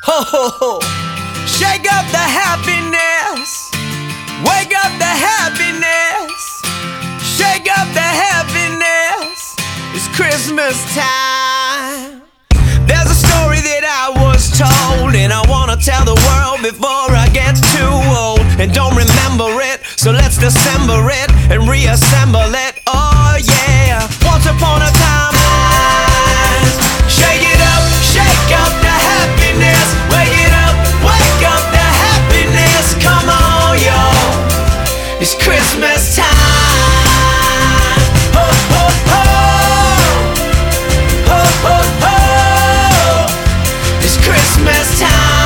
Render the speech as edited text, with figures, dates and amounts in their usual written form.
Ho ho ho. Shake up the happiness. Wake up the happiness. Shake up the happiness. It's Christmas time. There's a story that I was told, and I wanna tell the world before I get too old and don't remember it. So let's dissemble it and reassemble it. Oh yeah. Once upon a time, shake it up, shake up the happiness. Wake it up, wake up the happiness. Come on, yo, it's Christmas time. Ho ho ho, ho ho ho, it's Christmas time.